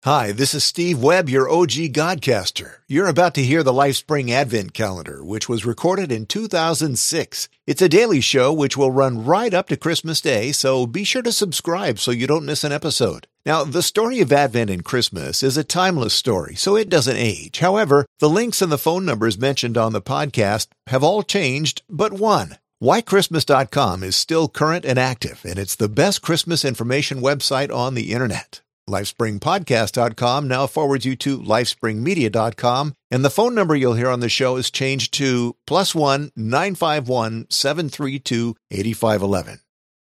Hi, this is Steve Webb, your OG Godcaster. You're about to hear the LifeSpring Advent Calendar, which was recorded in 2006. It's a daily show which will run right up to Christmas Day, so be sure to subscribe so you don't miss an episode. Now, the story of Advent and Christmas is a timeless story, so it doesn't age. However, the links and the phone numbers mentioned on the podcast have all changed but one. WhyChristmas.com is still current and active, and it's the best Christmas information website on the internet. LifeSpringPodcast.com now forwards you to LifeSpringMedia.com, and the phone number you'll hear on the show is changed to +1 951 732 8511.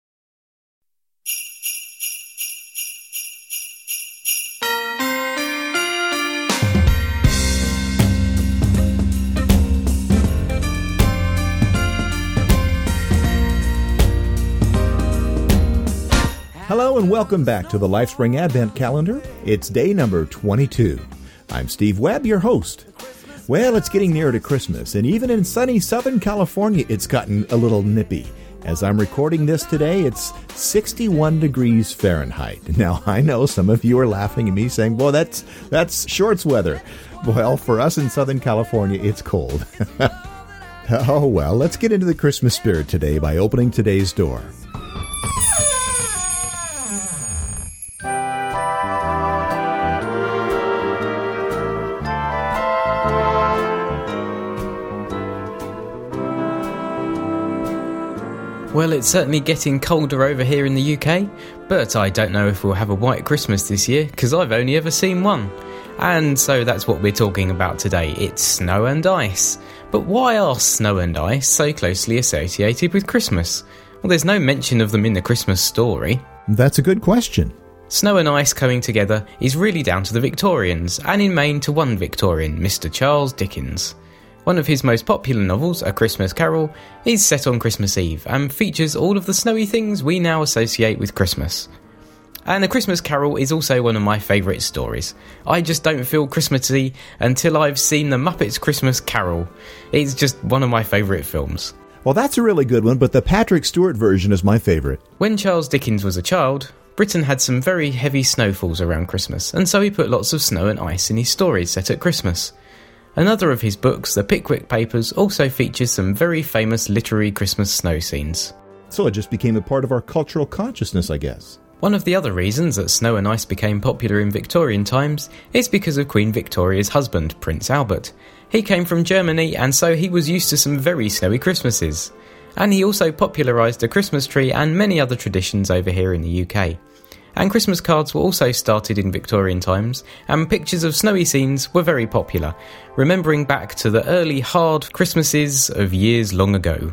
Hello and welcome back to the LifeSpring Advent Calendar. It's day number 22. I'm Steve Webb, your host. Well, it's getting nearer to Christmas, and even in sunny Southern California, it's gotten a little nippy. As I'm recording this today, it's 61 degrees Fahrenheit. Now, I know some of you are laughing at me saying, well, that's shorts weather. Well, for us in Southern California, it's cold. Oh, well, let's get into the Christmas spirit today by opening today's door. Well, it's certainly getting colder over here in the UK, but I don't know if we'll have a white Christmas this year, because I've only ever seen one. And so that's what we're talking about today. It's snow and ice. But why are snow and ice so closely associated with Christmas? Well, there's no mention of them in the Christmas story. That's a good question. Snow and ice coming together is really down to the Victorians, and in main to one Victorian, Mr. Charles Dickens. One of his most popular novels, A Christmas Carol, is set on Christmas Eve and features all of the snowy things we now associate with Christmas. And A Christmas Carol is also one of my favourite stories. I just don't feel Christmassy until I've seen The Muppets Christmas Carol. It's just one of my favourite films. Well, that's a really good one, but the Patrick Stewart version is my favourite. When Charles Dickens was a child, Britain had some very heavy snowfalls around Christmas, and so he put lots of snow and ice in his stories set at Christmas. Another of his books, The Pickwick Papers, also features some very famous literary Christmas snow scenes. So it just became a part of our cultural consciousness, I guess. One of the other reasons that snow and ice became popular in Victorian times is because of Queen Victoria's husband, Prince Albert. He came from Germany, and so he was used to some very snowy Christmases. And he also popularised the Christmas tree and many other traditions over here in the UK. And Christmas cards were also started in Victorian times, and pictures of snowy scenes were very popular, remembering back to the early hard Christmases of years long ago.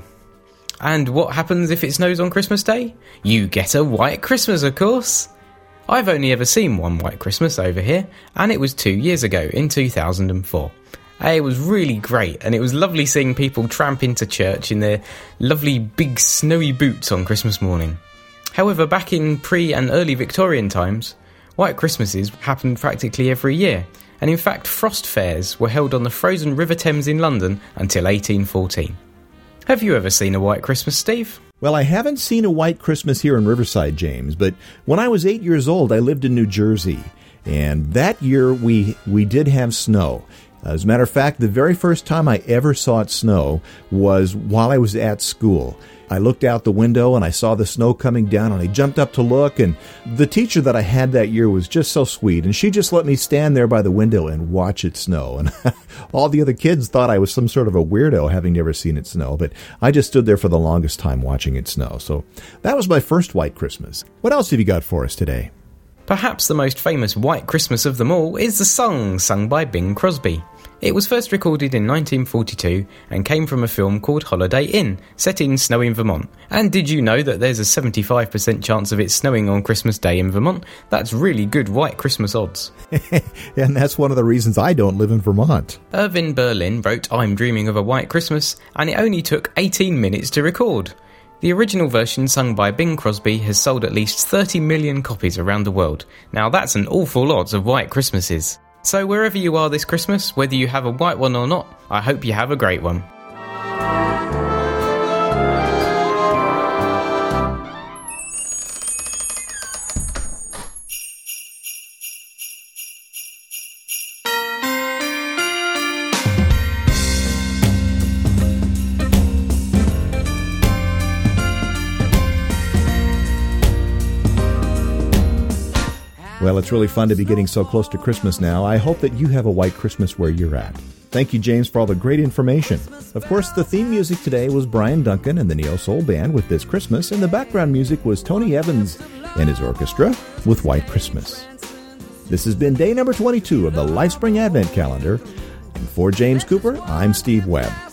And what happens if it snows on Christmas Day? You get a white Christmas, of course! I've only ever seen one white Christmas over here, and it was 2 years ago, in 2004. It was really great, and it was lovely seeing people tramp into church in their lovely big snowy boots on Christmas morning. However, back in pre- and early Victorian times, white Christmases happened practically every year, and in fact frost fairs were held on the frozen River Thames in London until 1814. Have you ever seen a white Christmas, Steve? Well, I haven't seen a white Christmas here in Riverside, James, but when I was 8 years old, I lived in New Jersey, and that year we did have snow. As a matter of fact, the very first time I ever saw it snow was while I was at school. I looked out the window and I saw the snow coming down, and I jumped up to look, and the teacher that I had that year was just so sweet, and she just let me stand there by the window and watch it snow. And all the other kids thought I was some sort of a weirdo having never seen it snow, but I just stood there for the longest time watching it snow. So that was my first white Christmas. What else have you got for us today? Perhaps the most famous white Christmas of them all is the song sung by Bing Crosby. It was first recorded in 1942 and came from a film called Holiday Inn, set in snowy Vermont. And did you know that there's a 75% chance of it snowing on Christmas Day in Vermont? That's really good white Christmas odds. And that's one of the reasons I don't live in Vermont. Irving Berlin wrote I'm Dreaming of a White Christmas, and it only took 18 minutes to record. The original version sung by Bing Crosby has sold at least 30 million copies around the world. Now that's an awful lot of white Christmases. So wherever you are this Christmas, whether you have a white one or not, I hope you have a great one. Well, it's really fun to be getting so close to Christmas now. I hope that you have a white Christmas where you're at. Thank you, James, for all the great information. Of course, the theme music today was Brian Duncan and the Neo Soul Band with This Christmas, and the background music was Tony Evans and his orchestra with White Christmas. This has been day number 22 of the LifeSpring Advent Calendar. And for James Cooper, I'm Steve Webb.